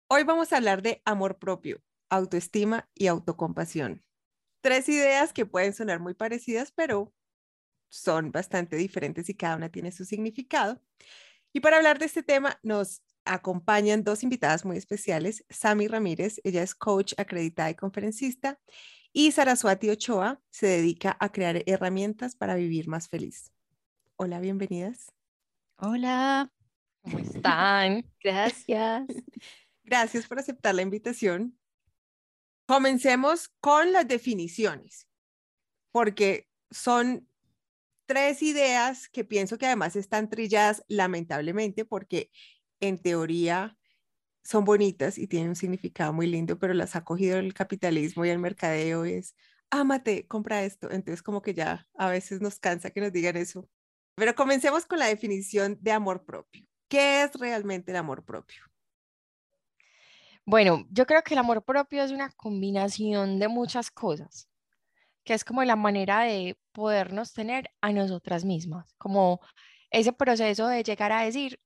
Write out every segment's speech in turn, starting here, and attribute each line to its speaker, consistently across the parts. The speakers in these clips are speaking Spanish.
Speaker 1: Hoy vamos a hablar de amor propio, autoestima y autocompasión. Tres ideas que pueden sonar muy parecidas, pero son bastante diferentes y cada una tiene su significado. Y para hablar de este tema nos acompañan dos invitadas muy especiales, Sami Ramírez, ella es coach acreditada y conferencista, y Saraswati Ochoa se dedica a crear herramientas para vivir más feliz. Hola, bienvenidas.
Speaker 2: Hola,
Speaker 3: ¿Cómo están?
Speaker 2: gracias.
Speaker 1: Gracias por aceptar la invitación. Comencemos con las definiciones, porque son tres ideas que pienso que además están trilladas lamentablemente, porque en teoría son bonitas y tienen un significado muy lindo, pero las ha cogido el capitalismo y el mercadeo, es, ámate, compra esto. Entonces como que ya a veces nos cansa que nos digan eso. Pero comencemos con la definición de amor propio. ¿Qué es realmente el amor propio?
Speaker 3: Bueno, yo creo que el amor propio es una combinación de muchas cosas, que es como la manera de podernos tener a nosotras mismas, como ese proceso de llegar a decir,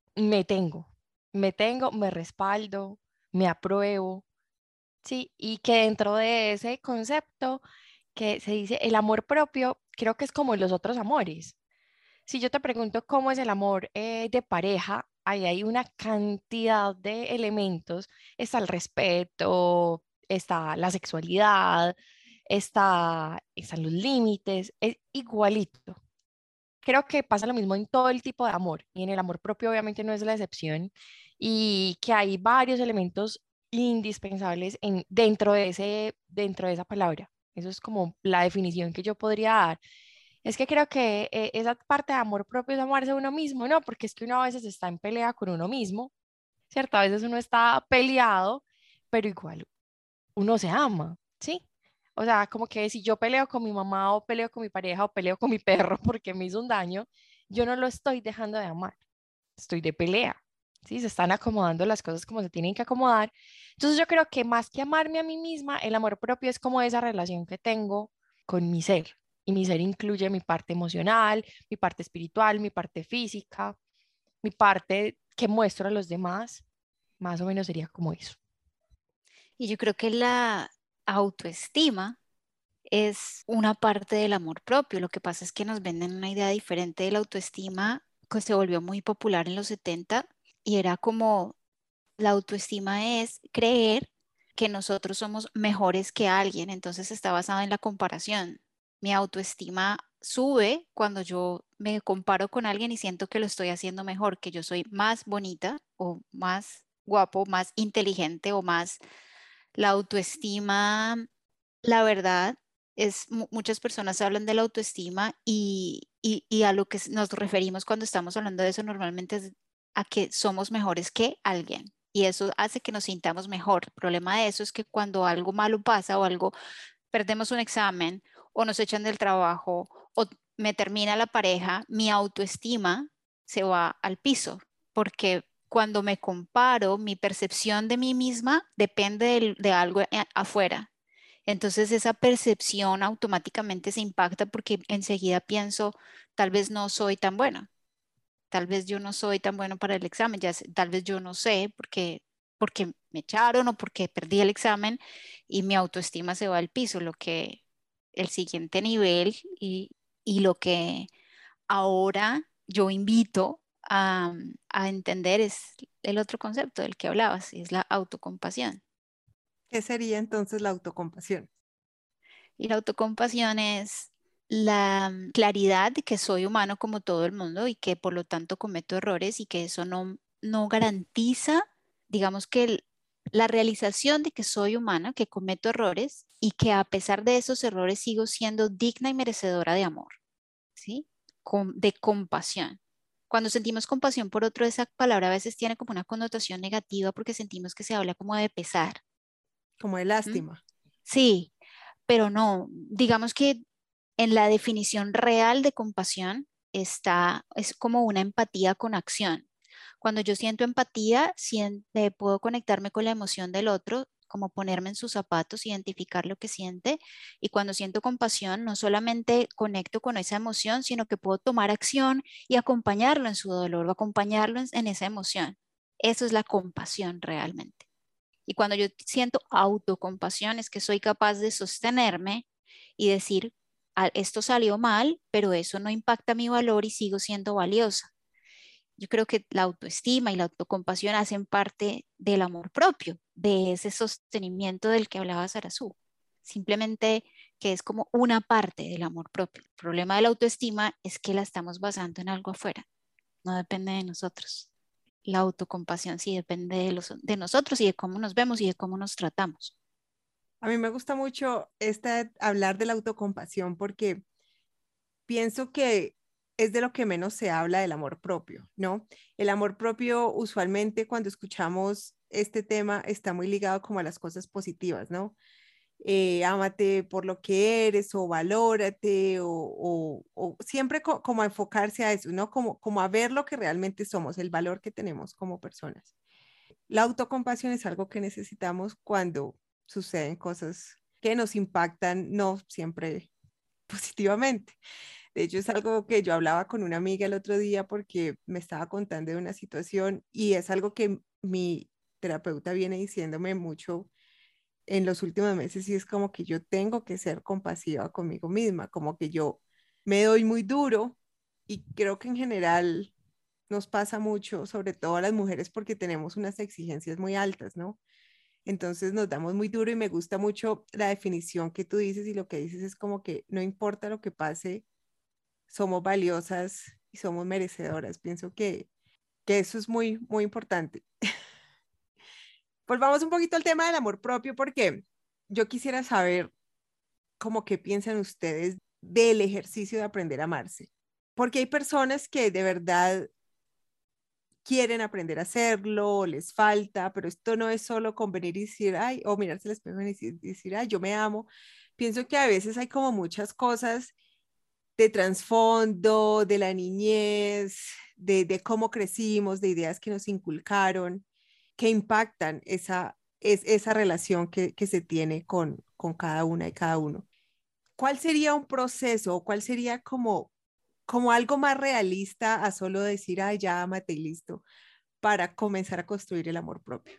Speaker 3: me tengo, me respaldo, me apruebo, ¿sí? Y que dentro de ese concepto que se dice el amor propio, creo que es como los otros amores. Si yo te pregunto cómo es el amor de pareja, ahí hay una cantidad de elementos. Está el respeto, está la sexualidad, están los límites, es igualito. Creo que pasa lo mismo en todo el tipo de amor y en el amor propio obviamente no es la excepción y que hay varios elementos indispensables dentro de esa palabra. Eso es como la definición que yo podría dar. Es que creo que esa parte de amor propio es amarse a uno mismo, ¿no? Porque es que uno a veces está en pelea con uno mismo, ¿cierto? A veces uno está peleado, pero igual uno se ama, ¿sí? O sea, como que si yo peleo con mi mamá o peleo con mi pareja o peleo con mi perro porque me hizo un daño, yo no lo estoy dejando de amar, estoy de pelea, ¿sí? Se están acomodando las cosas como se tienen que acomodar. Entonces yo creo que más que amarme a mí misma, el amor propio es como esa relación que tengo con mi ser. Y mi ser incluye mi parte emocional, mi parte espiritual, mi parte física, mi parte que muestro a los demás. Más o menos sería como eso.
Speaker 2: Y yo creo que la autoestima es una parte del amor propio. Lo que pasa es que nos venden una idea diferente de la autoestima que se volvió muy popular en los 70 y era como la autoestima es creer que nosotros somos mejores que alguien, entonces está basado en la comparación. Mi autoestima sube cuando yo me comparo con alguien y siento que lo estoy haciendo mejor, que yo soy más bonita o más guapo, más inteligente o más. La autoestima, la verdad, muchas personas hablan de la autoestima y a lo que nos referimos cuando estamos hablando de eso normalmente es a que somos mejores que alguien. Y eso hace que nos sintamos mejor. El problema de eso es que cuando algo malo pasa o algo, perdemos un examen o nos echan del trabajo o me termina la pareja, mi autoestima se va al piso porque cuando me comparo, mi percepción de mí misma depende de algo afuera. Entonces esa percepción automáticamente se impacta porque enseguida pienso, tal vez no soy tan buena, tal vez yo no soy tan bueno para el examen, tal vez yo no sé porque me echaron o porque perdí el examen y mi autoestima se va al piso, lo que el siguiente nivel y lo que ahora yo invito a entender es el otro concepto del que hablabas, es la autocompasión.
Speaker 1: ¿Qué sería entonces la autocompasión?
Speaker 2: Y la autocompasión es la claridad de que soy humano como todo el mundo y que por lo tanto cometo errores y que eso no garantiza, digamos que la realización de que soy humana, que cometo errores y que a pesar de esos errores sigo siendo digna y merecedora de amor, ¿sí? De compasión. Cuando sentimos compasión por otro, esa palabra a veces tiene como una connotación negativa porque sentimos que se habla como de pesar.
Speaker 1: Como de
Speaker 2: ¿M?
Speaker 1: lástima.
Speaker 2: Sí, pero no, digamos que en la definición real de compasión es como una empatía con acción. Cuando yo siento empatía, puedo conectarme con la emoción del otro, como ponerme en sus zapatos, identificar lo que siente. Y cuando siento compasión, no solamente conecto con esa emoción, sino que puedo tomar acción y acompañarlo en su dolor o acompañarlo en esa emoción. Eso es la compasión realmente. Y cuando yo siento autocompasión es que soy capaz de sostenerme y decir, esto salió mal, pero eso no impacta mi valor y sigo siendo valiosa. Yo creo que la autoestima y la autocompasión hacen parte del amor propio, de ese sostenimiento del que hablaba Sarazú. Simplemente que es como una parte del amor propio. El problema de la autoestima es que la estamos basando en algo afuera, no depende de nosotros. La autocompasión sí depende de nosotros y de cómo nos vemos y de cómo nos tratamos.
Speaker 1: A mí me gusta mucho hablar de la autocompasión porque pienso que es de lo que menos se habla del amor propio, ¿no? El amor propio usualmente cuando escuchamos este tema está muy ligado como a las cosas positivas, ¿no? Ámate por lo que eres o valórate o siempre como a enfocarse a eso, ¿no? Como a ver lo que realmente somos, el valor que tenemos como personas. La autocompasión es algo que necesitamos cuando suceden cosas que nos impactan, no siempre positivamente. De hecho, es algo que yo hablaba con una amiga el otro día porque me estaba contando de una situación y es algo que mi terapeuta viene diciéndome mucho en los últimos meses y es como que yo tengo que ser compasiva conmigo misma, como que yo me doy muy duro y creo que en general nos pasa mucho, sobre todo a las mujeres porque tenemos unas exigencias muy altas, ¿no? Entonces nos damos muy duro y me gusta mucho la definición que tú dices y lo que dices es como que no importa lo que pase, somos valiosas y somos merecedoras. Pienso que eso es muy, muy importante. Volvamos un poquito al tema del amor propio porque yo quisiera saber cómo qué piensan ustedes del ejercicio de aprender a amarse. Porque hay personas que de verdad quieren aprender a hacerlo, les falta, pero esto no es solo con venir y decir, ay, o mirarse al espejo y decir, ay, yo me amo. Pienso que a veces hay como muchas cosas de trasfondo, de la niñez, de cómo crecimos, de ideas que nos inculcaron, que impactan esa relación que se tiene con cada una y cada uno. ¿Cuál sería un proceso o cuál sería como algo más realista a solo decir, ay, ya amate y listo, para comenzar a construir el amor propio?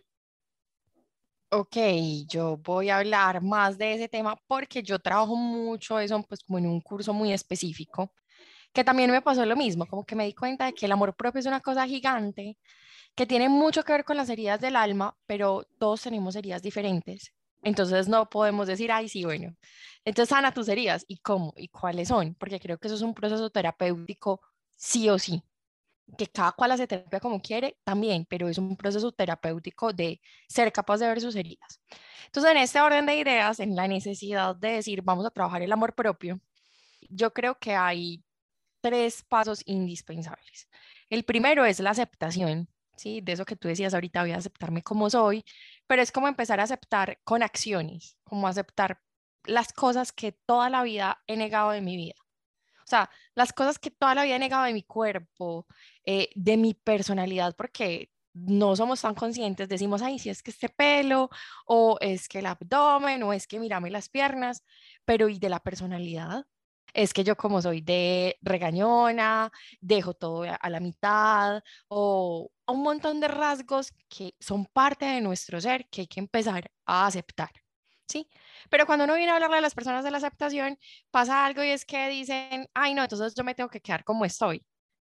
Speaker 3: Ok, yo voy a hablar más de ese tema porque yo trabajo mucho eso, pues como en un curso muy específico, que también me pasó lo mismo, como que me di cuenta de que el amor propio es una cosa gigante, que tiene mucho que ver con las heridas del alma, pero todos tenemos heridas diferentes. Entonces no podemos decir, ay, sí, bueno, entonces sana tus heridas. ¿Y cómo? ¿Y cuáles son? Porque creo que eso es un proceso terapéutico sí o sí, que cada cual hace terapia como quiere también, pero es un proceso terapéutico de ser capaz de ver sus heridas. Entonces, en este orden de ideas, en la necesidad de decir, vamos a trabajar el amor propio, yo creo que hay tres pasos indispensables. El primero es la aceptación, ¿sí? De eso que tú decías ahorita, voy a aceptarme como soy, pero es como empezar a aceptar con acciones, como aceptar las cosas que toda la vida he negado de mi vida. O sea, las cosas que toda la vida he negado de mi cuerpo, de mi personalidad, porque no somos tan conscientes, decimos, ay, si es que este pelo, o es que el abdomen, o es que mírame las piernas, pero ¿y de la personalidad? Es que yo como soy de regañona, dejo todo a la mitad, o un montón de rasgos que son parte de nuestro ser que hay que empezar a aceptar, ¿sí? Pero cuando uno viene a hablarle a las personas de la aceptación, pasa algo y es que dicen, ay, no, entonces yo me tengo que quedar como estoy.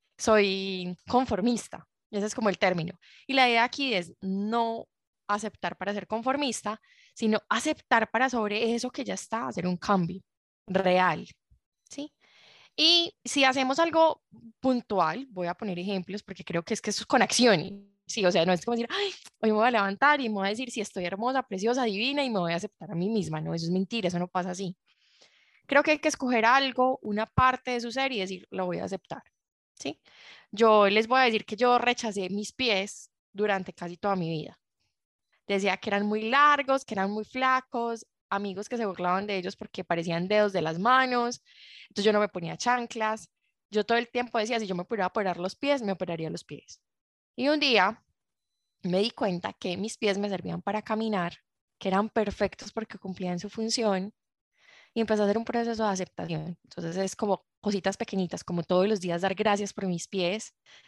Speaker 3: Soy conformista. Ese es como el término. Y la idea aquí es no aceptar para ser conformista, sino aceptar para sobre eso que ya está, hacer un cambio real, ¿sí? Y si hacemos algo puntual, voy a poner ejemplos porque creo que eso es con acciones. Sí, o sea, no es como decir, ay, hoy me voy a levantar y me voy a decir si estoy hermosa, preciosa, divina y me voy a aceptar a mí misma. No, eso es mentira, eso no pasa así. Creo que hay que escoger algo, una parte de su ser y decir, lo voy a aceptar. ¿Sí? Yo les voy a decir que yo rechacé mis pies durante casi toda mi vida. Decía que eran muy largos, que eran muy flacos, amigos que se burlaban de ellos porque parecían dedos de las manos, entonces yo no me ponía chanclas, yo todo el tiempo decía, si yo me pudiera operar los pies, me operaría los pies. Y un día me di cuenta que mis pies me servían para caminar, que eran perfectos porque cumplían su función y empecé a hacer un proceso de aceptación. Entonces es como cositas pequeñitas, como todos los días dar gracias por mis pies,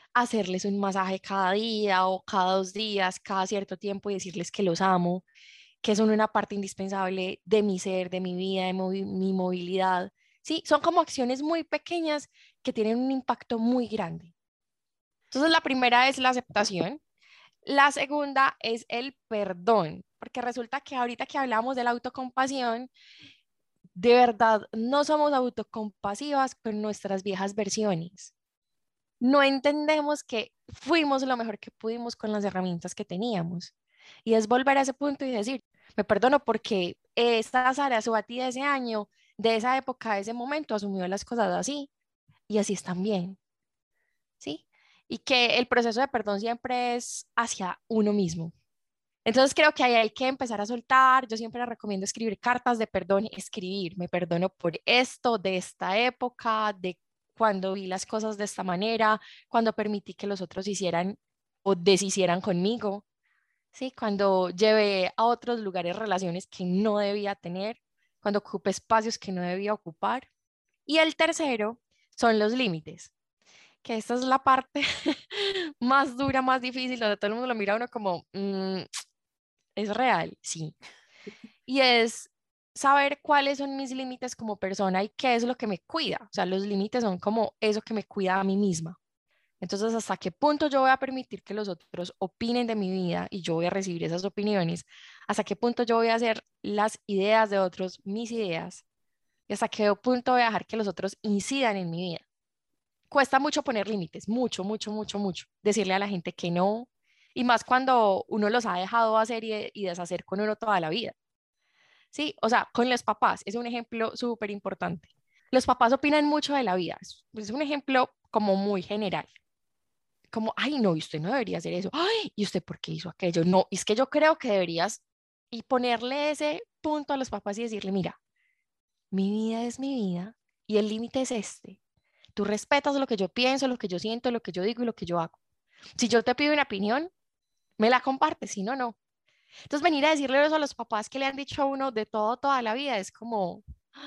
Speaker 3: hacerles un masaje cada día o cada 2 días, cada cierto tiempo y decirles que los amo, que son una parte indispensable de mi ser, de mi vida, de mi movilidad. Sí, son como acciones muy pequeñas que tienen un impacto muy grande. Entonces, la primera es la aceptación. La segunda es el perdón, porque resulta que ahorita que hablamos de la autocompasión, de verdad no somos autocompasivas con nuestras viejas versiones. No entendemos que fuimos lo mejor que pudimos con las herramientas que teníamos. Y es volver a ese punto y decir, me perdono porque esta Sara Subati de ese año, de esa época, de ese momento, asumió las cosas así y así están bien, ¿sí? Y que el proceso de perdón siempre es hacia uno mismo. Entonces creo que ahí hay que empezar a soltar. Yo siempre les recomiendo escribir cartas de perdón, escribir, me perdono por esto, de esta época, de cuando vi las cosas de esta manera, cuando permití que los otros hicieran o deshicieran conmigo, ¿sí? Cuando llevé a otros lugares relaciones que no debía tener, cuando ocupé espacios que no debía ocupar. Y el tercero son los límites, que esta es la parte más dura, más difícil, donde todo el mundo lo mira a uno como, es real, sí. Y es saber cuáles son mis límites como persona y qué es lo que me cuida. O sea, los límites son como eso que me cuida a mí misma. Entonces, ¿hasta qué punto yo voy a permitir que los otros opinen de mi vida y yo voy a recibir esas opiniones? ¿Hasta qué punto yo voy a hacer las ideas de otros mis ideas? ¿Y hasta qué punto voy a dejar que los otros incidan en mi vida? Cuesta mucho poner límites, mucho, mucho, mucho, mucho. Decirle a la gente que no, y más cuando uno los ha dejado hacer y deshacer con uno toda la vida. Sí, o sea, con los papás es un ejemplo súper importante. Los papás opinan mucho de la vida. Es un ejemplo como muy general. Como, ay, no, y usted no debería hacer eso. Ay, ¿y usted por qué hizo aquello? No, es que yo creo que deberías y ponerle ese punto a los papás y decirle, mira, mi vida es mi vida y el límite es este. Tú respetas lo que yo pienso, lo que yo siento, lo que yo digo y lo que yo hago. Si yo te pido una opinión, me la compartes, si no, no. Entonces, venir a decirle eso a los papás que le han dicho a uno de todo toda la vida es como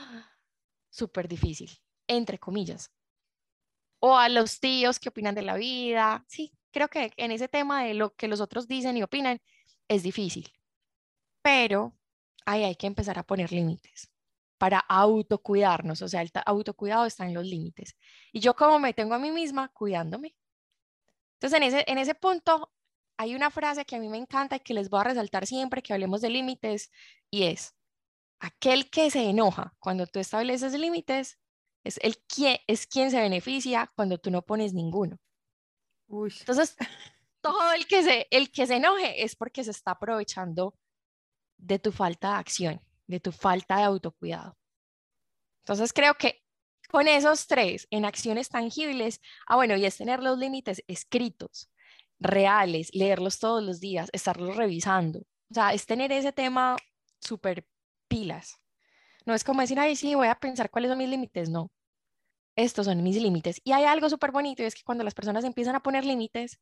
Speaker 3: súper difícil, entre comillas. O a los tíos que opinan de la vida. Sí, creo que en ese tema de lo que los otros dicen y opinan es difícil, pero ahí hay que empezar a poner límites para autocuidarnos. O sea, el autocuidado está en los límites. Y yo como me tengo a mí misma cuidándome. Entonces, en ese punto hay una frase que a mí me encanta y que les voy a resaltar siempre que hablemos de límites y es, aquel que se enoja cuando tú estableces límites es quien se beneficia cuando tú no pones ninguno.
Speaker 1: Uy,
Speaker 3: Entonces, todo el que se enoje es porque se está aprovechando de tu falta de acción, de tu falta de autocuidado. Entonces, creo que con esos tres en acciones tangibles, bueno, y es tener los límites escritos, reales, leerlos todos los días, estarlos revisando. O sea, es tener ese tema súper pilas. No es como decir, ay, sí, voy a pensar cuáles son mis límites. No, estos son mis límites. Y hay algo súper bonito y es que cuando las personas empiezan a poner límites,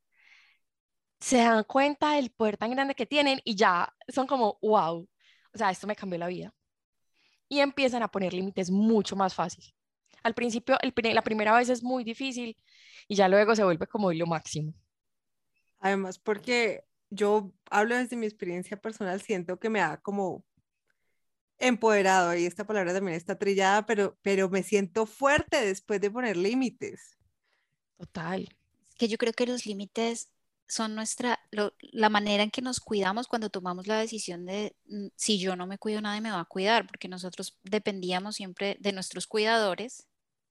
Speaker 3: se dan cuenta del poder tan grande que tienen y ya son como, wow, o sea, esto me cambió la vida. Y empiezan a poner límites mucho más fácil. Al principio, la primera vez es muy difícil y ya luego se vuelve como lo máximo.
Speaker 1: además porque yo hablo desde mi experiencia personal, siento que me ha como empoderado y esta palabra también está trillada, pero me siento fuerte después de poner límites.
Speaker 3: Total.
Speaker 2: Que yo creo que los límites son la manera en que nos cuidamos cuando tomamos la decisión de si yo no me cuido, nadie me va a cuidar, porque nosotros dependíamos siempre de nuestros cuidadores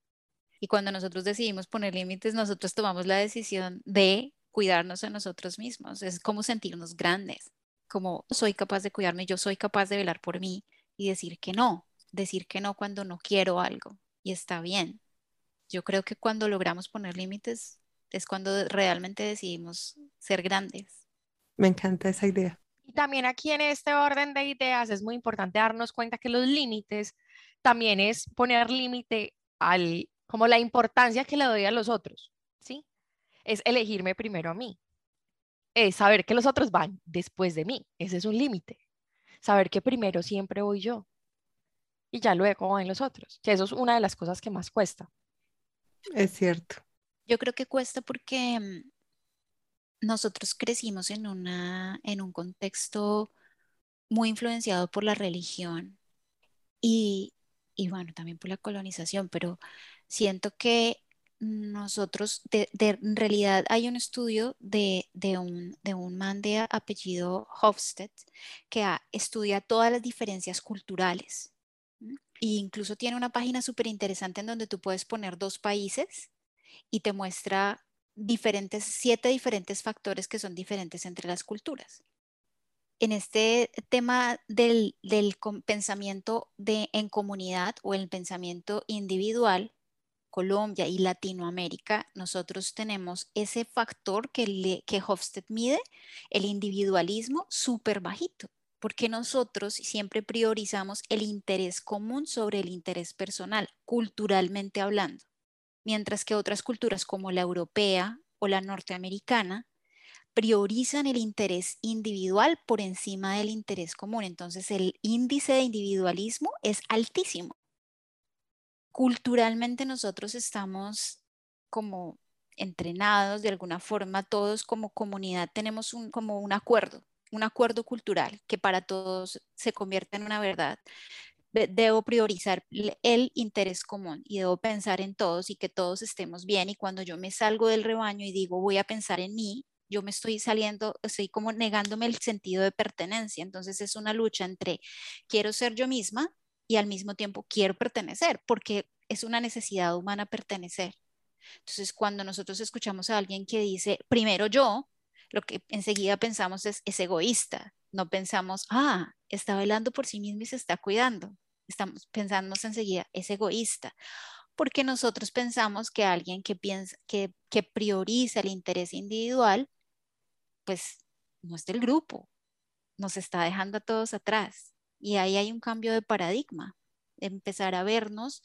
Speaker 2: y cuando nosotros decidimos poner límites, nosotros tomamos la decisión de cuidarnos a nosotros mismos. Es como sentirnos grandes, como soy capaz de cuidarme, yo soy capaz de velar por mí y decir que no cuando no quiero algo y está bien. Yo creo que cuando logramos poner límites es cuando realmente decidimos ser grandes.
Speaker 1: Me encanta esa idea.
Speaker 3: Y también aquí en este orden de ideas es muy importante darnos cuenta que los límites también es poner límite como la importancia que le doy a los otros, ¿sí? Es elegirme primero a mí, es saber que los otros van después de mí, ese es un límite, saber que primero siempre voy yo y ya luego van los otros, que eso es una de las cosas que más cuesta.
Speaker 1: Es cierto.
Speaker 2: Yo creo que cuesta porque nosotros crecimos en un contexto muy influenciado por la religión y, y bueno, también por la colonización, pero siento que nosotros, en realidad hay un estudio de un man de apellido Hofstede que estudia todas las diferencias culturales. ¿M? E incluso tiene una página súper interesante en donde tú puedes poner dos países y te muestra 7 diferentes factores que son diferentes entre las culturas. En este tema del pensamiento en comunidad o el pensamiento individual, Colombia y Latinoamérica, nosotros tenemos ese factor que Hofstede mide, el individualismo súper bajito, porque nosotros siempre priorizamos el interés común sobre el interés personal, culturalmente hablando, mientras que otras culturas como la europea o la norteamericana priorizan el interés individual por encima del interés común. Entonces, el índice de individualismo es altísimo. Culturalmente nosotros estamos como entrenados de alguna forma, todos como comunidad tenemos como un acuerdo cultural que para todos se convierte en una verdad. Debo priorizar el interés común y debo pensar en todos y que todos estemos bien. Y cuando yo me salgo del rebaño y digo voy a pensar en mí, yo me estoy saliendo, estoy como negándome el sentido de pertenencia. Entonces es una lucha entre quiero ser yo misma y al mismo tiempo quiero pertenecer, porque es una necesidad humana pertenecer. Entonces cuando nosotros escuchamos a alguien que dice primero yo, lo que enseguida pensamos es egoísta. No pensamos, está velando por sí mismo y se está cuidando. Estamos pensando enseguida, es egoísta, porque nosotros pensamos que alguien que piensa, que prioriza el interés individual, pues no es del grupo, nos está dejando a todos atrás. Y ahí hay un cambio de paradigma, empezar a vernos.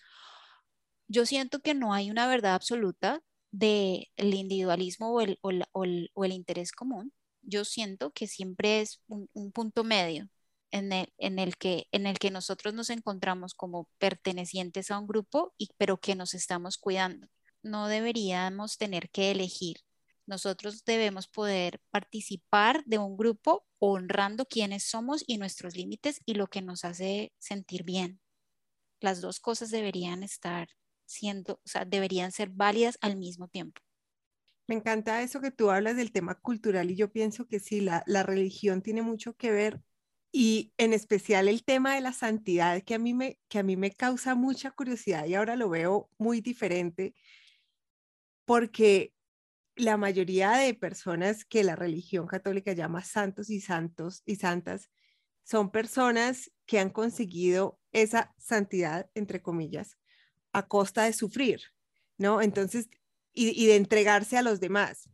Speaker 2: Yo siento que no hay una verdad absoluta del individualismo o el interés común. Yo siento que siempre es un punto medio en el que nosotros nos encontramos como pertenecientes a un grupo, pero que nos estamos cuidando. No deberíamos tener que elegir. Nosotros debemos poder participar de un grupo honrando quiénes somos y nuestros límites y lo que nos hace sentir bien. Las dos cosas deberían estar siendo, o sea, deberían ser válidas al mismo tiempo.
Speaker 1: Me encanta eso que tú hablas del tema cultural y yo pienso que sí, la religión tiene mucho que ver y en especial el tema de la santidad que a mí me causa mucha curiosidad y ahora lo veo muy diferente porque la mayoría de personas que la religión católica llama santos y santas son personas que han conseguido esa santidad, entre comillas, a costa de sufrir, ¿no? Entonces, y de entregarse a los demás.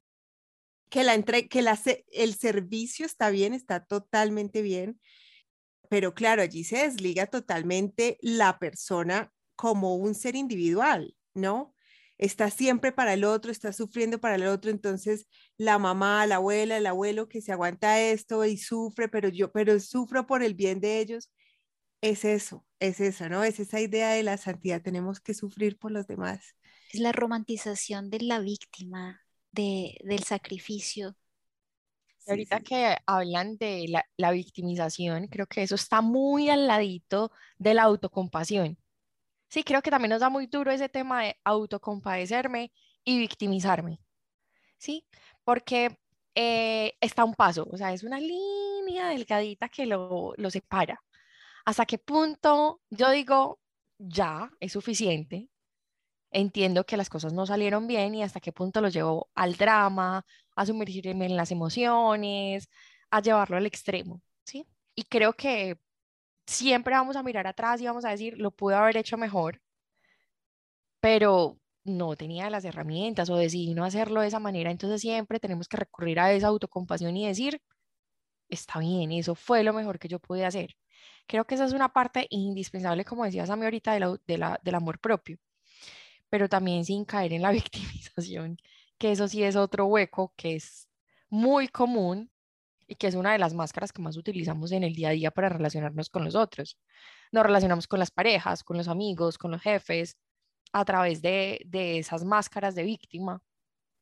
Speaker 1: El servicio está bien, está totalmente bien, pero claro, allí se desliga totalmente la persona como un ser individual, ¿no? Está siempre para el otro, está sufriendo para el otro, entonces la mamá, la abuela, el abuelo que se aguanta esto y sufre, pero sufro por el bien de ellos, es eso, ¿no? Es esa idea de la santidad, tenemos que sufrir por los demás.
Speaker 2: Es la romantización de la víctima, del sacrificio.
Speaker 3: Y
Speaker 1: Sí,
Speaker 3: ahorita
Speaker 1: sí.
Speaker 3: que hablan de la victimización, creo que eso está muy al ladito de la autocompasión. Sí, creo que también nos da muy duro ese tema de autocompadecerme y victimizarme, ¿sí? Porque está un paso, o sea, es una línea delgadita que lo separa. ¿Hasta qué punto yo digo, ya, es suficiente? Entiendo que las cosas no salieron bien y hasta qué punto lo llevo al drama, a sumergirme en las emociones, a llevarlo al extremo, ¿sí? Y creo que siempre vamos a mirar atrás y vamos a decir, lo pude haber hecho mejor, pero no tenía las herramientas o decidí no hacerlo de esa manera, entonces siempre tenemos que recurrir a esa autocompasión y decir, está bien, eso fue lo mejor que yo pude hacer. Creo que esa es una parte indispensable, como decías a mí ahorita, del amor propio, pero también sin caer en la victimización, que eso sí es otro hueco que es muy común y que es una de las máscaras que más utilizamos en el día a día para relacionarnos con los otros. Nos relacionamos con las parejas, con los amigos, con los jefes, a través de esas máscaras de víctima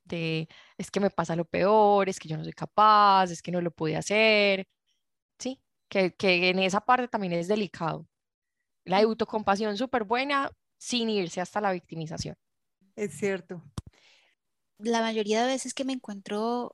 Speaker 3: de es que me pasa lo peor, es que yo no soy capaz, es que no lo pude hacer, ¿sí? Que en esa parte también es delicado. La autocompasión súper buena sin irse hasta la victimización.
Speaker 1: Es cierto.
Speaker 2: La mayoría de veces que me encuentro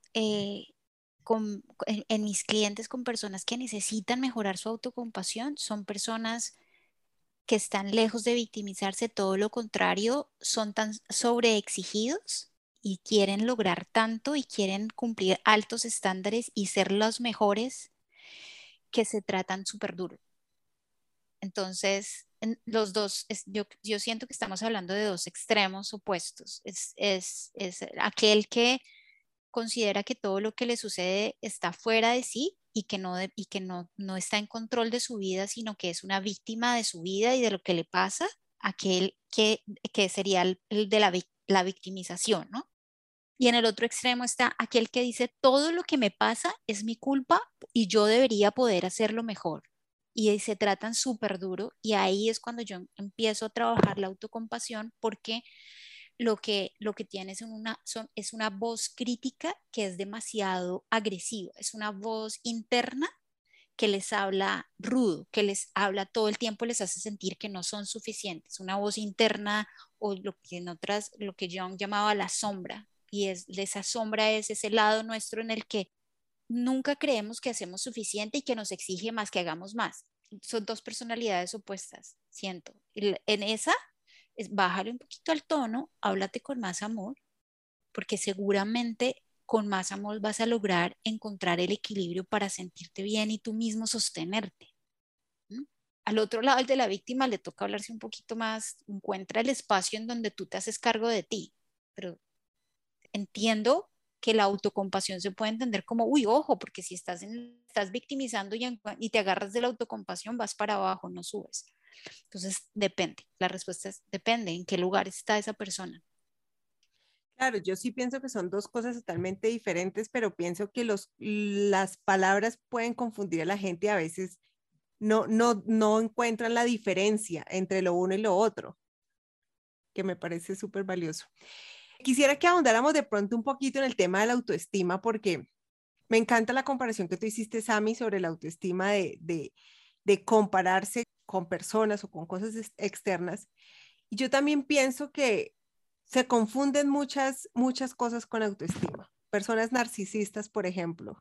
Speaker 2: en mis clientes con personas que necesitan mejorar su autocompasión, son personas que están lejos de victimizarse, todo lo contrario, son tan sobreexigidos y quieren lograr tanto y quieren cumplir altos estándares y ser los mejores que se tratan súper duro. Entonces, los dos, yo siento que estamos hablando de dos extremos opuestos. Es aquel que considera que todo lo que le sucede está fuera de sí y que no está en control de su vida, sino que es una víctima de su vida y de lo que le pasa, aquel que sería el de la victimización, ¿no? Y en el otro extremo está aquel que dice, todo lo que me pasa es mi culpa y yo debería poder hacerlo mejor. Y se tratan súper duro y ahí es cuando yo empiezo a trabajar la autocompasión porque lo que tienes es una voz crítica que es demasiado agresiva, es una voz interna que les habla rudo, que les habla todo el tiempo, les hace sentir que no son suficientes, una voz interna o lo que en otras, lo que Jung llamaba la sombra, y esa sombra es ese lado nuestro en el que nunca creemos que hacemos suficiente y que nos exige más, que hagamos más. Son dos personalidades opuestas, siento. En esa, bájale un poquito al tono, háblate con más amor, porque seguramente con más amor vas a lograr encontrar el equilibrio para sentirte bien y tú mismo sostenerte. ¿Mm? Al otro lado, el de la víctima, le toca hablarse un poquito más, encuentra el espacio en donde tú te haces cargo de ti, pero entiendo que la autocompasión se puede entender como, uy, ojo, porque si estás victimizando y te agarras de la autocompasión, vas para abajo, no subes. Entonces, depende. La respuesta es, depende en qué lugar está esa persona.
Speaker 1: Claro, yo sí pienso que son dos cosas totalmente diferentes, pero pienso que las palabras pueden confundir a la gente y a veces no encuentran la diferencia entre lo uno y lo otro, que me parece súper valioso. Quisiera que ahondáramos de pronto un poquito en el tema de la autoestima, porque me encanta la comparación que tú hiciste, Sami, sobre la autoestima de compararse con personas o con cosas externas. Y yo también pienso que se confunden muchas cosas con autoestima. Personas narcisistas, por ejemplo,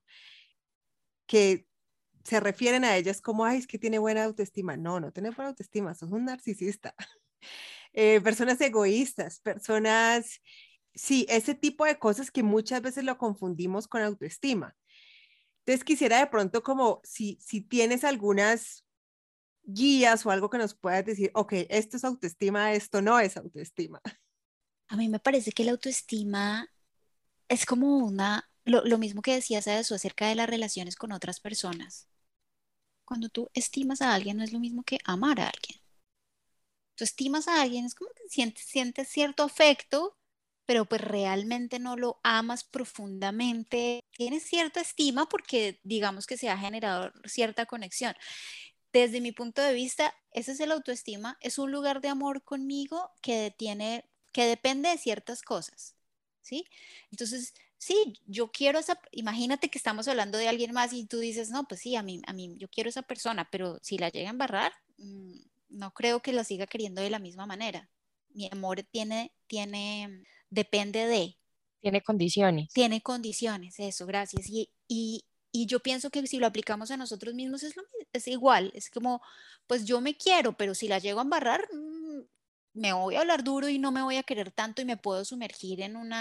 Speaker 1: que se refieren a ellas como, ay, es que tiene buena autoestima. No, no tiene buena autoestima, sos un narcisista. Personas egoístas, personas, sí, ese tipo de cosas que muchas veces lo confundimos con autoestima. Entonces quisiera de pronto como si tienes algunas guías o algo que nos puedas decir, ok, esto es autoestima, esto no es autoestima.
Speaker 2: A mí me parece que la autoestima es como lo mismo que decías a eso acerca de las relaciones con otras personas. Cuando tú estimas a alguien no es lo mismo que amar a alguien. Tú estimas a alguien, es como que sientes cierto afecto, pero pues realmente no lo amas profundamente. Tienes cierta estima porque digamos que se ha generado cierta conexión. Desde mi punto de vista, ese es el autoestima, es un lugar de amor conmigo que depende de ciertas cosas, ¿sí? Entonces, sí, yo quiero imagínate que estamos hablando de alguien más y tú dices, no, pues sí, a mí, yo quiero esa persona, pero si la llega a embarrar, no creo que la siga queriendo de la misma manera. Mi amor depende
Speaker 3: Tiene condiciones.
Speaker 2: tiene condiciones, eso, gracias. Y yo pienso que si lo aplicamos a nosotros mismos es igual, es como, pues yo me quiero, pero si la llego a embarrar, me voy a hablar duro y no me voy a querer tanto y me puedo sumergir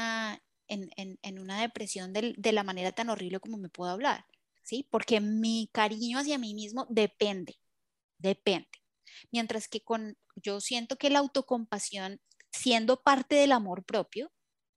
Speaker 2: en una depresión de la manera tan horrible como me puedo hablar, ¿sí? Porque mi cariño hacia mí mismo depende. Mientras que yo siento que la autocompasión, siendo parte del amor propio,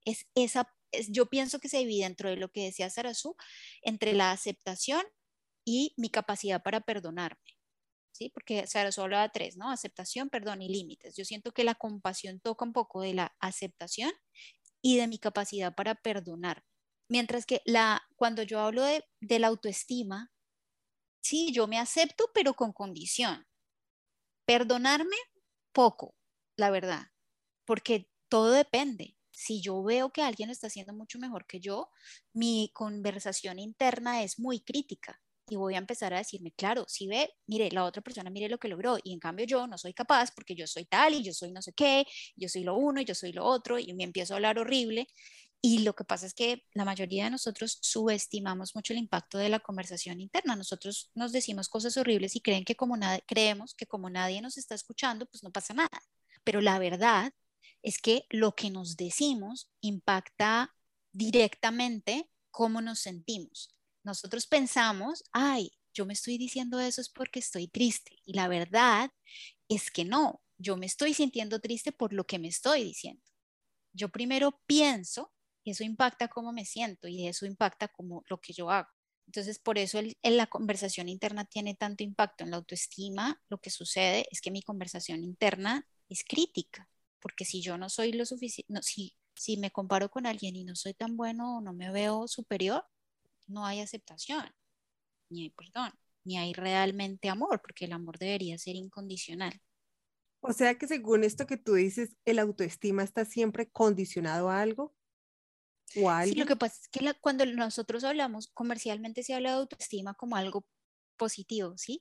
Speaker 2: yo pienso que se divide dentro de lo que decía Sarazú, entre la aceptación y mi capacidad para perdonarme, ¿sí? Porque Sarazú hablaba de tres, ¿no? Aceptación, perdón y límites. Yo siento que la compasión toca un poco de la aceptación y de mi capacidad para perdonar. Mientras que cuando yo hablo de la autoestima, sí, yo me acepto, pero con condición. Perdonarme, poco, la verdad, porque todo depende. Si yo veo que alguien lo está haciendo mucho mejor que yo, mi conversación interna es muy crítica y voy a empezar a decirme, claro, si ve, mire, la otra persona mire lo que logró y en cambio yo no soy capaz porque yo soy tal y yo soy no sé qué, yo soy lo uno y yo soy lo otro y me empiezo a hablar horrible. Y lo que pasa es que la mayoría de nosotros subestimamos mucho el impacto de la conversación interna. Nosotros nos decimos cosas horribles y creemos que como nadie nos está escuchando, pues no pasa nada. Pero la verdad es que lo que nos decimos impacta directamente cómo nos sentimos. Nosotros pensamos, ay, yo me estoy diciendo eso es porque estoy triste. Y la verdad es que no, yo me estoy sintiendo triste por lo que me estoy diciendo. Yo primero pienso y eso impacta cómo me siento y eso impacta como lo que yo hago. Entonces, por eso la conversación interna tiene tanto impacto en la autoestima. Lo que sucede es que mi conversación interna es crítica, porque si yo no soy lo suficiente, no, si me comparo con alguien y no soy tan bueno o no me veo superior, no hay aceptación, ni hay perdón, ni hay realmente amor, porque el amor debería ser incondicional.
Speaker 1: O sea que según esto que tú dices, el autoestima está siempre condicionado a algo o a
Speaker 2: Sí, lo que
Speaker 1: alguien.
Speaker 2: pasa es que cuando nosotros hablamos, comercialmente se habla de autoestima como algo positivo, ¿sí?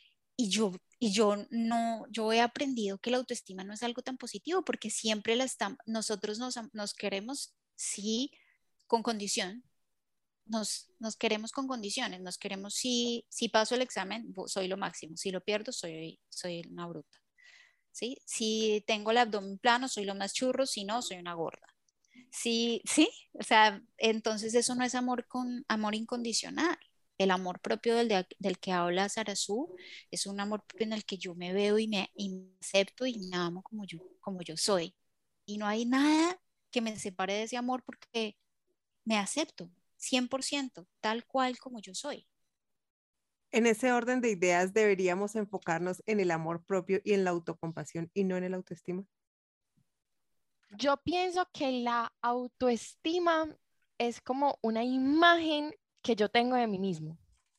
Speaker 2: Y yo no, yo he aprendido que la autoestima no es algo tan positivo porque siempre nosotros nos queremos, sí, con condición, nos queremos con condiciones, nos queremos si paso el examen, soy lo máximo, si lo pierdo, soy una bruta, ¿sí? Si tengo el abdomen plano, soy lo más churro, si no, soy una gorda. Sí, sí, o sea, entonces eso no es amor con amor incondicional. El amor propio del que habla Sarazú es un amor propio en el que yo me veo y me acepto y me amo como yo soy. Y no hay nada que me separe de ese amor porque me acepto 100% tal cual como yo soy.
Speaker 1: En ese orden de ideas deberíamos enfocarnos en el amor propio y en la autocompasión y no en el autoestima.
Speaker 3: Yo pienso que la autoestima es como una imagen que yo tengo de mí mismo.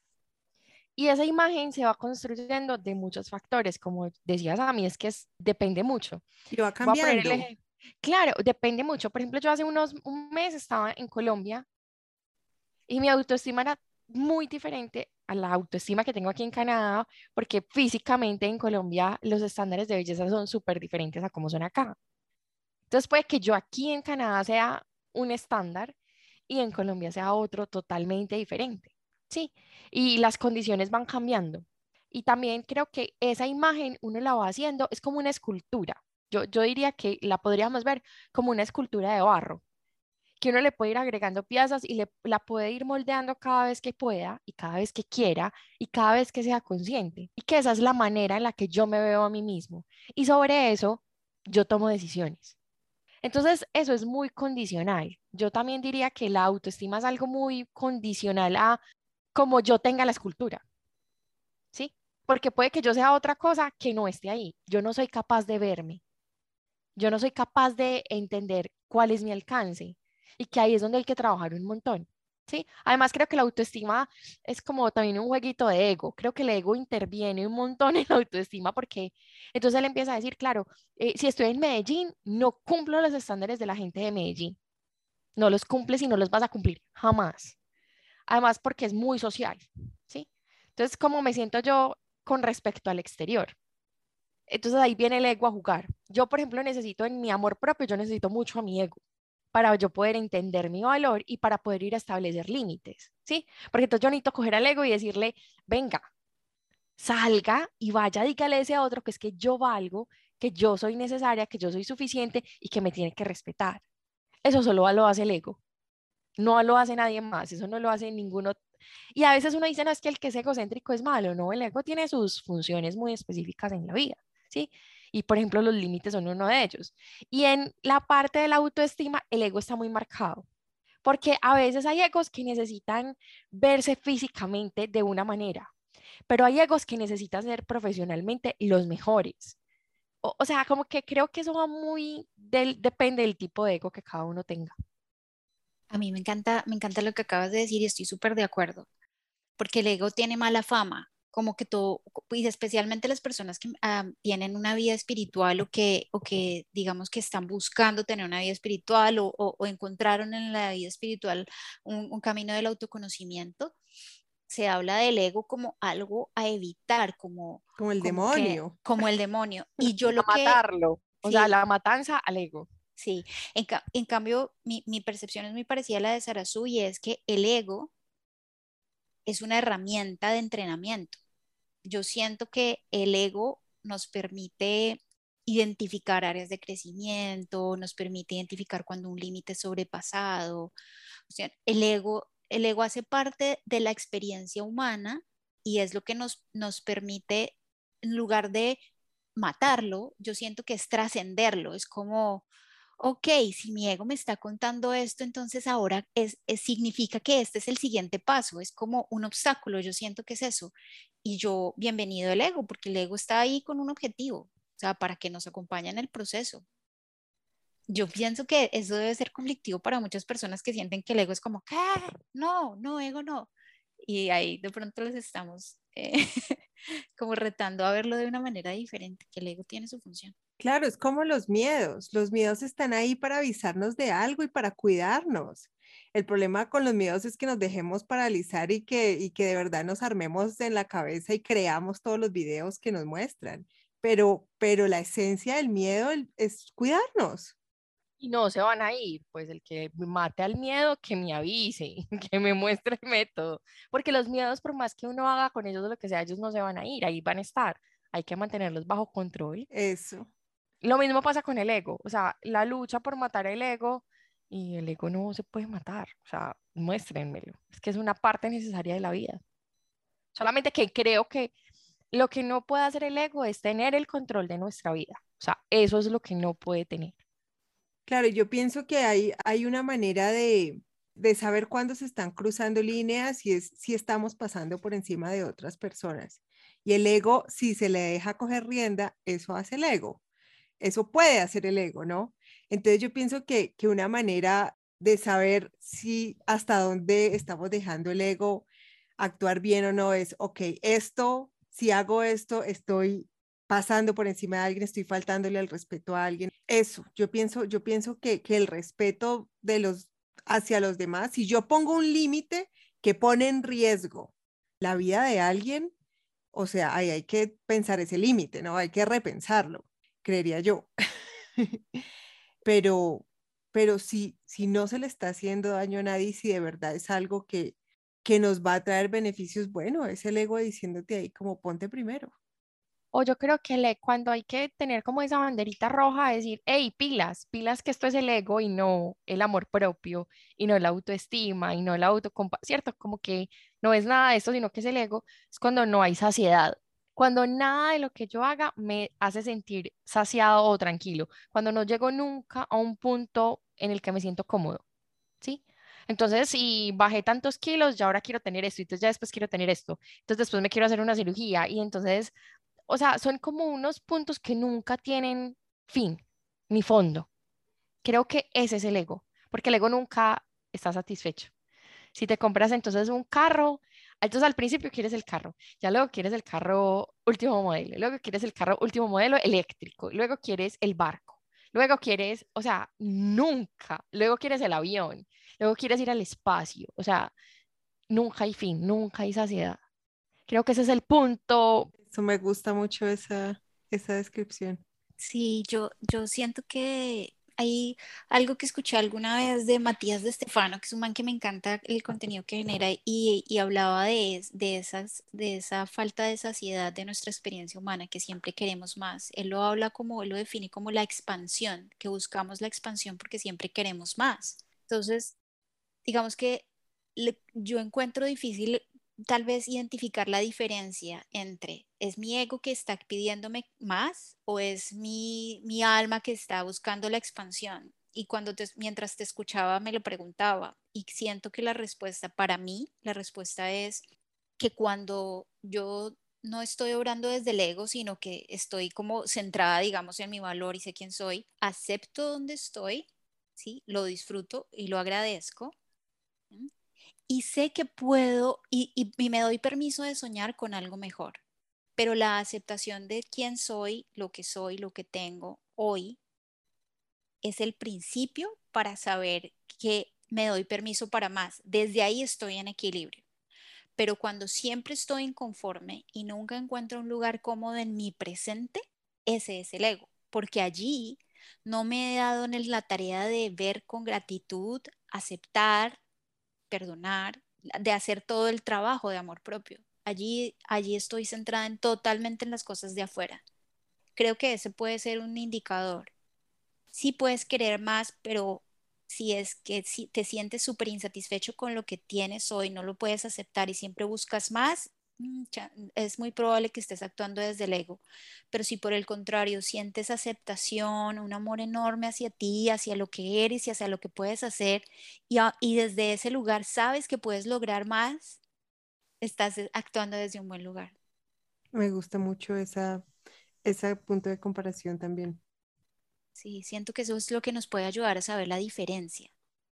Speaker 3: Y esa imagen se va construyendo de muchos factores, como decías a mí, es que depende mucho.
Speaker 1: Y va
Speaker 3: Voy a poner el
Speaker 1: cambiando.
Speaker 3: ejemplo. Claro, depende mucho. Por ejemplo, yo hace un mes estaba en Colombia y mi autoestima era muy diferente a la autoestima que tengo aquí en Canadá, porque físicamente en Colombia los estándares de belleza son súper diferentes a como son acá. Entonces puede que yo aquí en Canadá sea un estándar y en Colombia sea otro totalmente diferente. Sí, y las condiciones van cambiando. Y también creo que esa imagen uno la va haciendo, es como una escultura. Yo diría que la podríamos ver como una escultura de barro, que uno le puede ir agregando piezas y la puede ir moldeando cada vez que pueda y cada vez que quiera y cada vez que sea consciente. Y que esa es la manera en la que yo me veo a mí mismo. Y sobre eso yo tomo decisiones. Entonces, eso es muy condicional. Yo también diría que la autoestima es algo muy condicional a como yo tenga la escultura, ¿sí? Porque puede que yo sea otra cosa que no esté ahí. Yo no soy capaz de verme. Yo no soy capaz de entender cuál es mi alcance y que ahí es donde hay que trabajar un montón. ¿Sí? Además, creo que la autoestima es como también un jueguito de ego. Creo que el ego interviene un montón en la autoestima porque entonces él empieza a decir, claro, si estoy en Medellín, no cumplo los estándares de la gente de Medellín. No los cumples y no los vas a cumplir jamás. Además, porque es muy social. ¿Sí? Entonces, ¿cómo me siento yo con respecto al exterior? Entonces ahí viene el ego a jugar. Yo, por ejemplo, necesito en mi amor propio, yo necesito mucho a mi ego para yo poder entender mi valor y para poder ir a establecer límites, ¿sí? Porque entonces yo necesito coger al ego y decirle, venga, salga y vaya, dígale a ese otro que es que yo valgo, que yo soy necesaria, que yo soy suficiente y que me tiene que respetar. Eso solo lo hace el ego, no lo hace nadie más, eso no lo hace ninguno. Y a veces uno dice, no, es que el que es egocéntrico es malo, no, el ego tiene sus funciones muy específicas en la vida, ¿sí? Y por ejemplo, los límites son uno de ellos. Y en la parte de la autoestima, el ego está muy marcado, porque a veces hay egos que necesitan verse físicamente de una manera, pero hay egos que necesitan ser profesionalmente los mejores. O sea, como que creo que eso va depende del tipo de ego que cada uno tenga.
Speaker 2: A mí me encanta lo que acabas de decir y estoy súper de acuerdo, porque el ego tiene mala fama. como que todo, y especialmente las personas que tienen una vida espiritual o que digamos que están buscando tener una vida espiritual o encontraron en la vida espiritual un camino del autoconocimiento, se habla del ego como algo a evitar,
Speaker 1: Como el
Speaker 2: como que,
Speaker 1: demonio.
Speaker 2: como el demonio. Y yo
Speaker 3: A
Speaker 2: lo que,
Speaker 3: matarlo. O sea,
Speaker 2: sí,
Speaker 3: la matanza al ego.
Speaker 2: sí, en cambio mi percepción es muy parecida a la de Sarasú y es que el ego es una herramienta de entrenamiento. Yo siento que el ego nos permite identificar áreas de crecimiento, nos permite identificar cuando un límite es sobrepasado. O sea, el ego hace parte de la experiencia humana y es lo que nos permite, en lugar de matarlo, yo siento que es trascenderlo. Es como, ok, si mi ego me está contando esto, entonces ahora significa que este es el siguiente paso, es como un obstáculo, yo siento que es eso. Y yo, bienvenido el ego, porque el ego está ahí con un objetivo, o sea, para que nos acompañe en el proceso. Yo pienso que eso debe ser conflictivo para muchas personas que sienten que el ego es como, ¿qué? No, no, ego no. Y ahí de pronto les estamos como retando a verlo de una manera diferente, que el ego tiene su función.
Speaker 1: Claro, es como los miedos. Los miedos están ahí para avisarnos de algo y para cuidarnos. El problema con los miedos es que nos dejemos paralizar y que de verdad nos armemos en la cabeza y creamos todos los videos que nos muestran. Pero la esencia del miedo es cuidarnos.
Speaker 3: Y no se van a ir, pues el que me mate al miedo, que me avise, que me muestre el método, porque los miedos, por más que uno haga con ellos o lo que sea, ellos no se van a ir, ahí van a estar, hay que mantenerlos bajo control.
Speaker 1: Eso.
Speaker 3: Lo mismo pasa con el ego, o sea, la lucha por matar el ego, y el ego no se puede matar, o sea, muéstrenmelo, es que es una parte necesaria de la vida. Solamente que creo que lo que no puede hacer el ego es tener el control de nuestra vida, o sea, eso es lo que no puede tener.
Speaker 1: Claro, yo pienso que hay una manera de saber cuándo se están cruzando líneas y es si estamos pasando por encima de otras personas. Y el ego, si se le deja coger rienda, eso hace el ego. Eso puede hacer el ego, ¿no? Entonces yo pienso que una manera de saber si hasta dónde estamos dejando el ego actuar bien o no es, ok, esto, si hago esto, estoy pasando por encima de alguien, estoy faltándole al respeto a alguien. Eso, yo pienso que el respeto de los hacia los demás, si yo pongo un límite que pone en riesgo la vida de alguien, o sea, ahí hay que pensar ese límite, ¿no? Hay que repensarlo, creería yo. Pero, pero si no se le está haciendo daño a nadie, si de verdad es algo que nos va a traer beneficios, bueno, es el ego diciéndote ahí como ponte primero.
Speaker 3: O yo creo que cuando hay que tener como esa banderita roja, decir, hey, pilas, pilas que esto es el ego y no el amor propio, y no la autoestima, y no la autocompasión, ¿cierto? Como que no es nada de esto, sino que es el ego, es cuando no hay saciedad. Cuando nada de lo que yo haga me hace sentir saciado o tranquilo. Cuando no llego nunca a un punto en el que me siento cómodo, ¿sí? Entonces, si bajé tantos kilos, ya ahora quiero tener esto, y entonces ya después quiero tener esto, entonces después me quiero hacer una cirugía, y entonces o sea, son como unos puntos que nunca tienen fin ni fondo. Creo que ese es el ego, porque el ego nunca está satisfecho. Si te compras entonces un carro, entonces al principio quieres el carro, ya luego quieres el carro último modelo, luego quieres el carro último modelo eléctrico, luego quieres el barco, luego quieres, o sea, nunca, luego quieres el avión, luego quieres ir al espacio, o sea, nunca hay fin, nunca hay saciedad. Creo que ese es el punto.
Speaker 1: Eso me gusta mucho esa descripción.
Speaker 2: Sí, yo siento que hay algo que escuché alguna vez de Matías de Stefano, que es un man que me encanta el contenido que genera y hablaba de esa falta de saciedad de nuestra experiencia humana, que siempre queremos más. Él lo habla como, él lo define como la expansión, que buscamos la expansión porque siempre queremos más. Entonces, digamos que yo encuentro difícil tal vez identificar la diferencia entre es mi ego que está pidiéndome más o es mi alma que está buscando la expansión. Y mientras te escuchaba me lo preguntaba y siento que la respuesta para mí, la respuesta es que cuando yo no estoy obrando desde el ego, sino que estoy como centrada, digamos, en mi valor y sé quién soy, acepto donde estoy, ¿sí? Lo disfruto y lo agradezco. ¿Mm? y sé que puedo y me doy permiso de soñar con algo mejor. Pero la aceptación de quién soy, lo que tengo hoy, es el principio para saber que me doy permiso para más. Desde ahí estoy en equilibrio. Pero cuando siempre estoy inconforme y nunca encuentro un lugar cómodo en mi presente, ese es el ego, porque allí no me he dado en la tarea de ver con gratitud, aceptar, perdonar, de hacer todo el trabajo de amor propio. Allí estoy centrada totalmente en las cosas de afuera. Creo que ese puede ser un indicador. Sí puedes querer más, pero si te sientes súper insatisfecho con lo que tienes hoy, no lo puedes aceptar y siempre buscas más, es muy probable que estés actuando desde el ego. Pero si por el contrario sientes aceptación, un amor enorme hacia ti, hacia lo que eres y hacia lo que puedes hacer, y desde ese lugar sabes que puedes lograr más, estás actuando desde un buen lugar.
Speaker 1: Me gusta mucho ese punto de comparación también.
Speaker 2: Sí, siento que eso es lo que nos puede ayudar a saber la diferencia.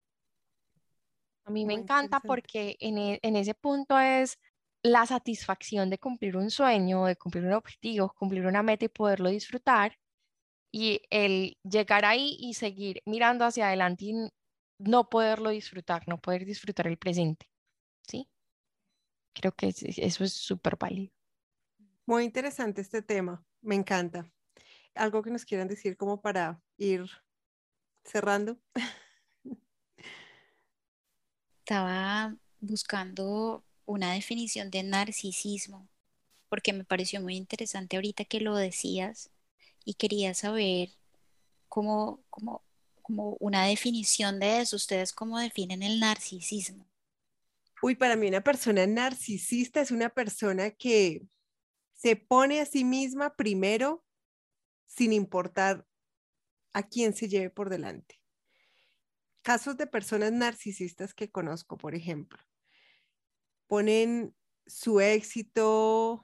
Speaker 3: A mí me
Speaker 1: Muy
Speaker 3: encanta
Speaker 1: interesante.
Speaker 3: porque en ese punto es la satisfacción de cumplir un sueño, de cumplir un objetivo, cumplir una meta y poderlo disfrutar. Y el llegar ahí y seguir mirando hacia adelante y no poderlo disfrutar, no poder disfrutar el presente, ¿sí? Creo que eso es súper válido.
Speaker 1: Muy interesante este tema. Me encanta. ¿Algo que nos quieran decir como para ir cerrando?
Speaker 2: Estaba buscando una definición de narcisismo porque me pareció muy interesante ahorita que lo decías y quería saber cómo, cómo, como una definición de eso. ¿Ustedes cómo definen el narcisismo?
Speaker 1: Uy, para mí una persona narcisista es una persona que se pone a sí misma primero sin importar a quién se lleve por delante. Casos de personas narcisistas que conozco, por ejemplo, ponen su éxito,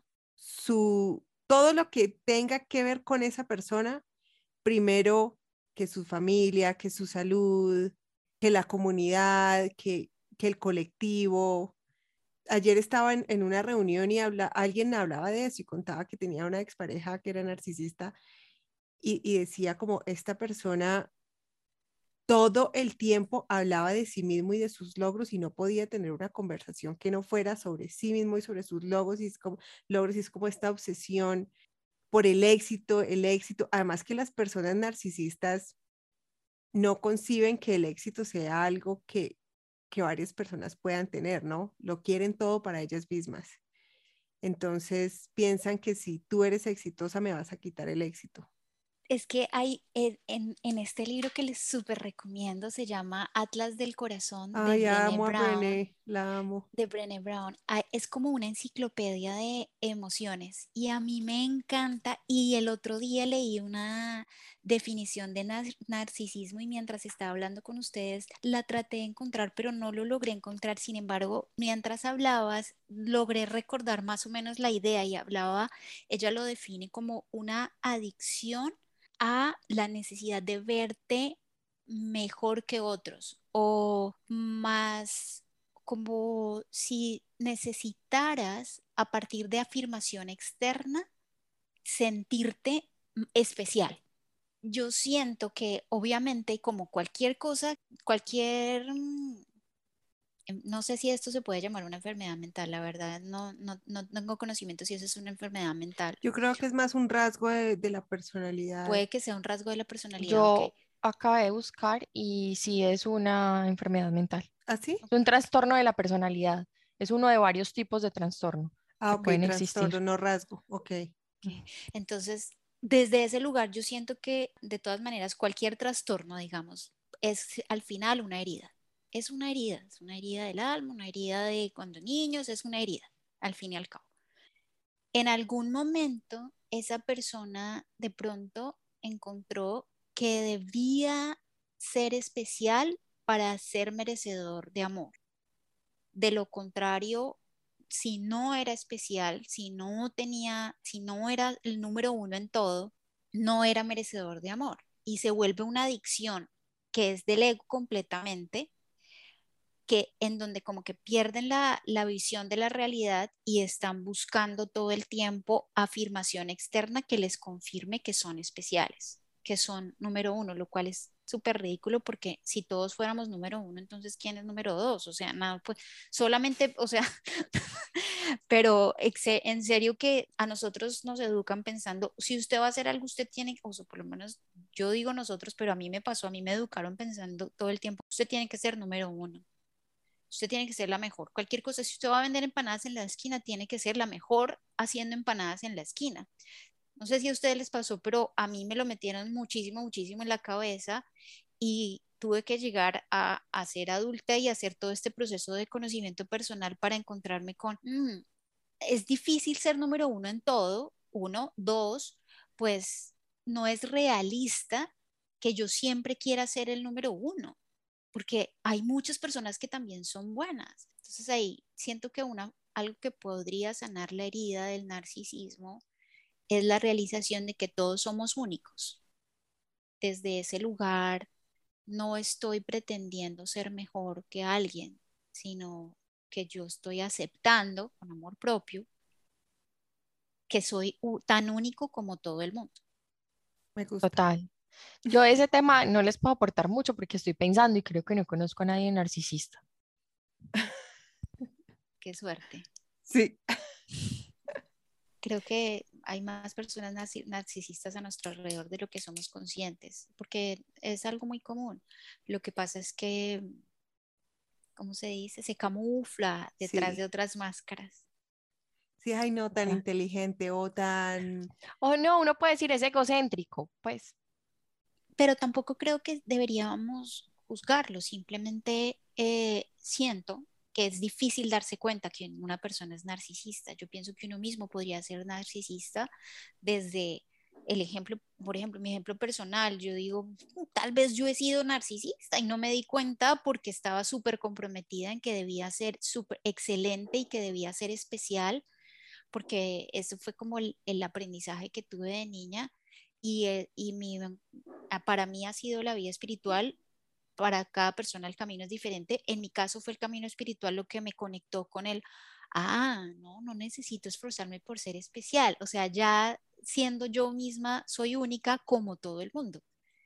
Speaker 1: todo lo que tenga que ver con esa persona, primero que su familia, que su salud, que la comunidad, que el colectivo. Ayer estaba en una reunión y alguien hablaba de eso y contaba que tenía una expareja que era narcisista y decía como esta persona todo el tiempo hablaba de sí mismo y de sus logros y no podía tener una conversación que no fuera sobre sí mismo y sobre sus logros y es como esta obsesión por el éxito, además que las personas narcisistas no conciben que el éxito sea algo que varias personas puedan tener, ¿no? Lo quieren todo para ellas mismas. Entonces piensan que si tú eres exitosa me vas a quitar el éxito.
Speaker 2: Es que hay en este libro que les súper recomiendo, se llama Atlas del Corazón
Speaker 1: Ay, amo a Brené, la amo.
Speaker 2: De Brené Brown. Es como una enciclopedia de emociones y a mí me encanta. Y el otro día leí una definición de narcisismo y mientras estaba hablando con ustedes la traté de encontrar, pero no lo logré encontrar. Sin embargo, mientras hablabas, logré recordar más o menos la idea y ella lo define como una adicción a la necesidad de verte mejor que otros o más como si necesitaras a partir de afirmación externa sentirte especial. Yo siento que obviamente como cualquier cosa, no sé si esto se puede llamar una enfermedad mental, la verdad no tengo conocimiento si eso es una enfermedad mental.
Speaker 1: Yo creo que es más un rasgo de la personalidad.
Speaker 2: Puede que sea un rasgo de la personalidad, ok.
Speaker 3: Yo acabé de buscar y sí es una enfermedad mental.
Speaker 1: ¿Así?
Speaker 3: Es un trastorno de la personalidad. Es uno de varios tipos de trastorno
Speaker 1: Ah,
Speaker 3: que
Speaker 1: ok,
Speaker 3: pueden
Speaker 1: trastorno,
Speaker 3: existir.
Speaker 1: no rasgo. Ok.
Speaker 2: Ok. Entonces, desde ese lugar yo siento que de todas maneras cualquier trastorno, digamos, es al final una herida. Es una herida del alma, una herida de cuando niños, es una herida, al fin y al cabo. En algún momento esa persona de pronto encontró que debía ser especial para ser merecedor de amor. De lo contrario, si no era especial, si no era el número uno en todo, no era merecedor de amor y se vuelve una adicción que es del ego completamente que en donde como que pierden la visión de la realidad y están buscando todo el tiempo afirmación externa que les confirme que son especiales, que son número uno, lo cual es súper ridículo porque si todos fuéramos número uno, entonces ¿quién es número dos? O sea, nada, pues solamente, o sea, pero en serio que a nosotros nos educan pensando, si usted va a hacer algo, usted tiene, o sea, por lo menos yo digo nosotros, pero a mí me pasó, a mí me educaron pensando todo el tiempo, usted tiene que ser número uno. Usted tiene que ser la mejor. Cualquier cosa, si usted va a vender empanadas en la esquina, tiene que ser la mejor haciendo empanadas en la esquina. No sé si a ustedes les pasó, pero a mí me lo metieron muchísimo, muchísimo en la cabeza y tuve que llegar a ser adulta y hacer todo este proceso de conocimiento personal para encontrarme con, es difícil ser número uno en todo, uno, dos, pues no es realista que yo siempre quiera ser el número uno porque hay muchas personas que también son buenas. Entonces ahí siento que algo que podría sanar la herida del narcisismo es la realización de que todos somos únicos. Desde ese lugar no estoy pretendiendo ser mejor que alguien, sino que yo estoy aceptando con amor propio que soy tan único como todo el mundo.
Speaker 1: Me gusta.
Speaker 3: Total. Yo a ese tema no les puedo aportar mucho porque estoy pensando y creo que no conozco a nadie narcisista.
Speaker 2: Qué suerte.
Speaker 1: Sí.
Speaker 2: Creo que hay más personas narcisistas a nuestro alrededor de lo que somos conscientes, porque es algo muy común. Lo que pasa es que, ¿cómo se dice? Se camufla detrás de
Speaker 1: Sí.
Speaker 2: otras máscaras.
Speaker 1: Sí, ay, no, tan
Speaker 3: Total.
Speaker 1: inteligente o tan...
Speaker 3: O no, uno puede decir es egocéntrico, pues.
Speaker 2: Pero tampoco creo que deberíamos juzgarlo, simplemente siento que es difícil darse cuenta que una persona es narcisista. Yo pienso que uno mismo podría ser narcisista desde el ejemplo, por ejemplo, mi ejemplo personal, yo digo, tal vez yo he sido narcisista y no me di cuenta porque estaba súper comprometida en que debía ser súper excelente y que debía ser especial, porque eso fue como el aprendizaje que tuve de niña para mí ha sido la vida espiritual. Para cada persona el camino es diferente. En mi caso fue el camino espiritual lo que me conectó con él. No, no necesito esforzarme por ser especial. O sea, ya siendo yo misma, soy única como todo el mundo.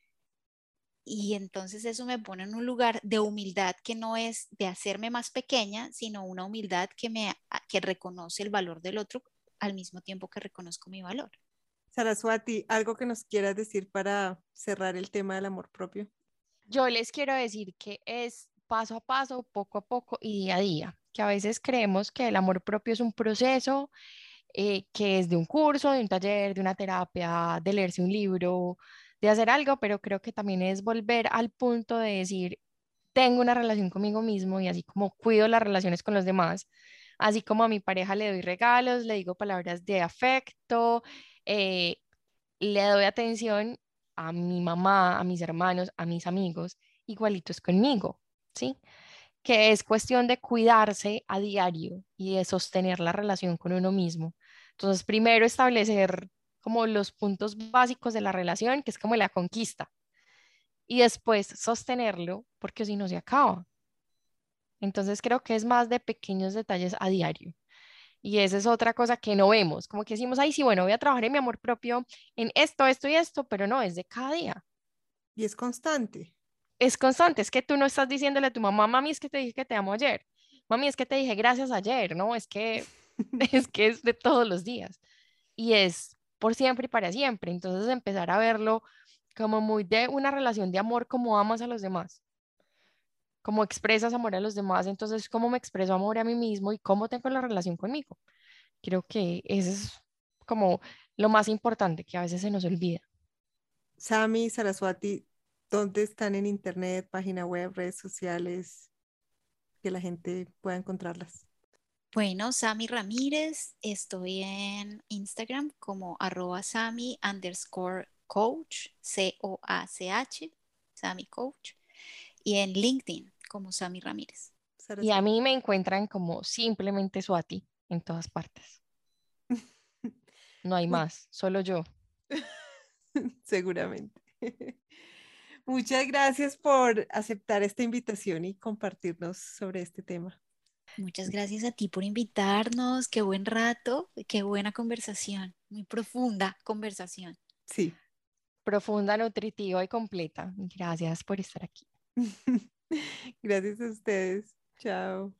Speaker 2: Y entonces eso me pone en un lugar de humildad que no es de hacerme más pequeña, sino una humildad que reconoce el valor del otro al mismo tiempo que reconozco mi valor.
Speaker 1: Saraswati, ¿algo que nos quieras decir para cerrar el tema del amor propio?
Speaker 3: Yo les quiero decir que es paso a paso, poco a poco y día a día, que a veces creemos que el amor propio es un proceso que es de un curso, de un taller, de una terapia, de leerse un libro, de hacer algo, pero creo que también es volver al punto de decir, tengo una relación conmigo mismo y así como cuido las relaciones con los demás, así como a mi pareja le doy regalos, le digo palabras de afecto, eh, le doy atención a mi mamá, a mis hermanos, a mis amigos, igualitos conmigo, ¿sí? Que es cuestión de cuidarse a diario y de sostener la relación con uno mismo. Entonces, primero establecer como los puntos básicos de la relación, que es como la conquista, y después sostenerlo, porque si no se acaba. Entonces, creo que es más de pequeños detalles a diario. Y esa es otra cosa que no vemos, como que decimos, ay, sí, bueno, voy a trabajar en mi amor propio en esto, esto y esto, pero no, es de cada día.
Speaker 1: Y es constante.
Speaker 3: Es constante, es que tú no estás diciéndole a tu mamá, mami, es que te dije que te amo ayer, mami, es que te dije gracias ayer, no, es que es de todos los días y es por siempre y para siempre. Entonces empezar a verlo como muy de una relación de amor, como amas a los demás, como expresas amor a los demás, entonces cómo me expreso amor a mí mismo y cómo tengo la relación conmigo. Creo que eso es como lo más importante que a veces se nos olvida.
Speaker 1: Sami, Saraswati, ¿dónde están en internet, página web, redes sociales, que la gente pueda encontrarlas?
Speaker 2: Bueno, Sami Ramírez, estoy en Instagram como @Sami_coach, COACH, Sami Coach, y en LinkedIn como Sami Ramírez.
Speaker 3: Y a
Speaker 1: Saraswati.
Speaker 3: mí me encuentran como simplemente Swati en todas partes. No hay
Speaker 1: Mu-
Speaker 3: más, solo yo.
Speaker 1: Seguramente. Muchas gracias por aceptar esta invitación y compartirnos sobre este tema.
Speaker 2: Muchas gracias a ti por invitarnos. Qué buen rato, qué buena conversación, muy profunda conversación.
Speaker 1: Sí.
Speaker 3: Profunda, nutritiva y completa. Gracias por estar aquí.
Speaker 1: Gracias a ustedes. Chao.